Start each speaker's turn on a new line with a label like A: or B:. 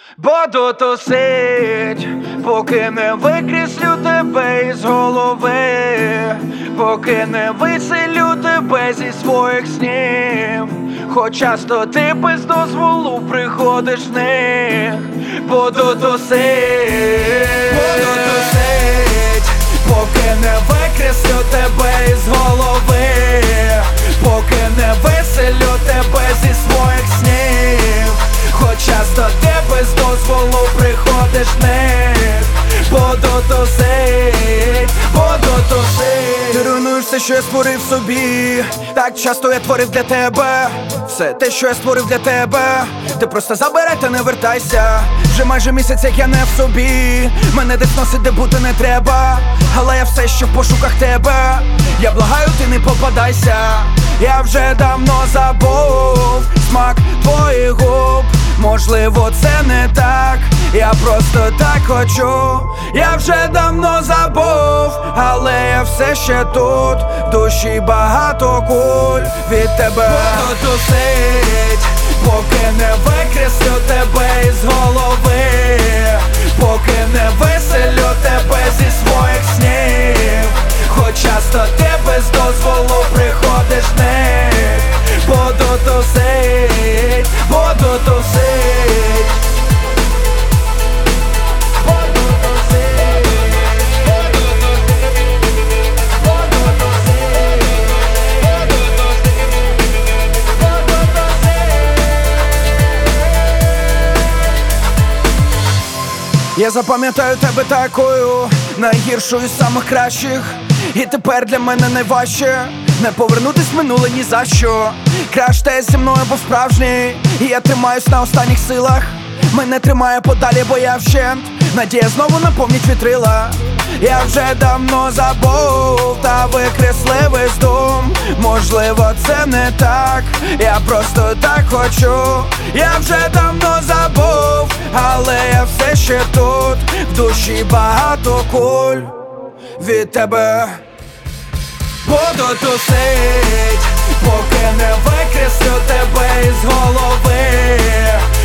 A: Буду тусить, поки не викреслю тебе із голови, поки не виселю тебе зі своїх снів. Хоч часто ти без дозволу приходиш в них. Буду тусить, поки не викреслю тебе із голови, поки не виселю тебе зі своїх снів. Хоч часто ти без дозволу приходиш в них. Буду тусить, буду тусить. Ти руйнуєш все, що я створив собі. Так часто я творив для тебе все те, що я створив для тебе. Ти просто забирай та не вертайся. Вже майже місяць, як я не в собі. Мене десь носить, де бути не треба. Але я все ще в пошуках тебе. Я благаю, ти не попадайся. Я вже давно забув смак твоїх губ. Можливо, це не так, я просто так хочу. Я вже давно забув, але я все ще тут. В душі багато куль від тебе. Буду тусить, поки не викреслю тебе із голови, поки не виселю тебе зі своїх снів. Хоч часто ти без дозволу приходиш в них. Буду тусить, буду тусить. Буду тусить, буду тусить, буду тусить, буду тусить. Я запам'ятаю тебе такою, найгіршою з самих кращих. І тепер для мене найважче не повернутись в минуле ні за що. Краш-тест зі мною був справжній, і я тримаюсь на останніх силах. Мене тримає подалі, бо я вщент. Надія знову наповнить вітрила. Я вже давно забув та викреслив із дум. Можливо, це не так, я просто так хочу. Я вже давно забув, але я все ще тут. В душі багато куль від тебе. Буду тусить, поки не викреслю тебе із голови,